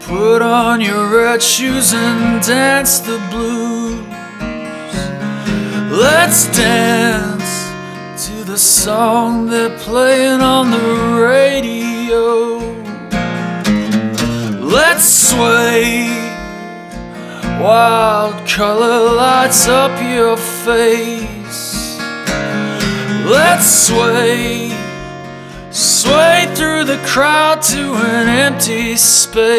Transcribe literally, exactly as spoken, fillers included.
Put on your red shoes and dance the blues. Let's dance to the song they're playing on the radio. Let's sway, wild color lights up your face. Let's sway, sway through the crowd to an empty space.